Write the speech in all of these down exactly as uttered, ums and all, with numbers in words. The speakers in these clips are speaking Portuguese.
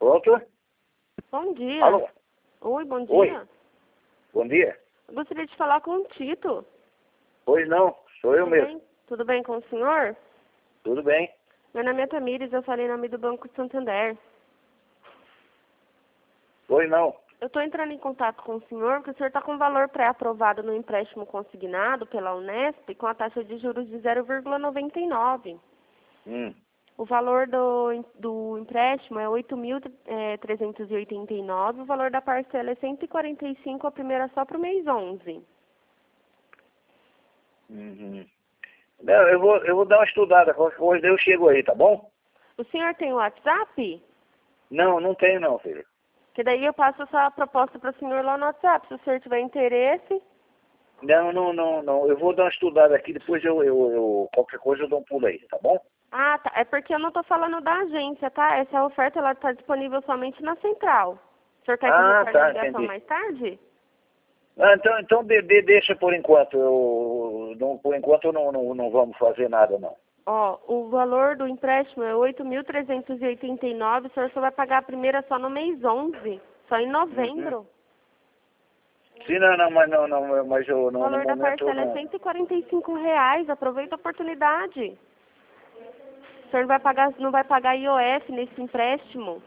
Pronto? Bom dia. Alô? Oi, bom dia. Oi. Bom dia. Eu gostaria de falar com o Tito. Pois não, sou eu Tudo mesmo. bem? Tudo bem com o senhor? Tudo bem. Meu nome é Tamires, eu falei em nome do Banco Santander. Pois não. Eu estou entrando em contato com o senhor porque o senhor está com valor pré-aprovado no empréstimo consignado pela Unesp com a taxa de juros de zero vírgula noventa e nove. Hum. O valor do, do empréstimo é oito mil trezentos e oitenta e nove, o valor da parcela é cento e quarenta e cinco, a primeira só para o mês onze. Uhum. Não, eu vou, eu vou dar uma estudada, qualquer coisa eu chego aí, tá bom? O senhor tem o WhatsApp? Não, não tenho não, filho. Que daí eu passo essa proposta para o senhor lá no WhatsApp, se o senhor tiver interesse. Não, não, não, não. Eu vou dar uma estudada aqui, depois eu, eu, eu qualquer coisa eu dou um pulo aí, tá bom? Ah, tá. É porque eu não estou falando da agência, tá? Essa oferta ela está disponível somente na central. O senhor quer que eu Ah, retorne a tá, ligação entendi. mais tarde? Ah, então, então de, de- deixa por enquanto. Eu, não, por enquanto não, não, não vamos fazer nada, não. Ó, o valor do empréstimo é oito mil trezentos e oitenta e nove, o senhor só vai pagar a primeira só no mês onze, só em novembro. Uhum. Sim, não, não, mas não, não, mas eu O não, no valor da momento eu parcela é não. cento e quarenta e cinco reais, aproveita a oportunidade. O senhor não vai pagar, não vai pagar I O F nesse empréstimo.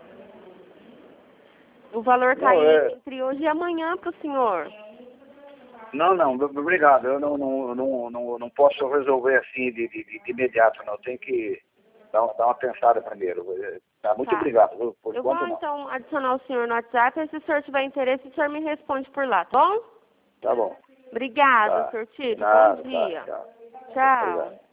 O valor Não, cai é, entre hoje e amanhã para o senhor. não, não, obrigado. Eu não, não, não, não, não posso resolver assim de, de, de imediato, não. Tem que dar, uma- dar uma pensada primeiro. Tá, muito Tá. obrigado. viu? Por Eu vou enquanto não. então adicionar o senhor no WhatsApp e se o senhor tiver interesse, o senhor me responde por lá, tá bom? Tá bom. Obrigada, Tá. senhor De Tito. Bom nada, tá, dia. tchau. Tchau. Obrigado.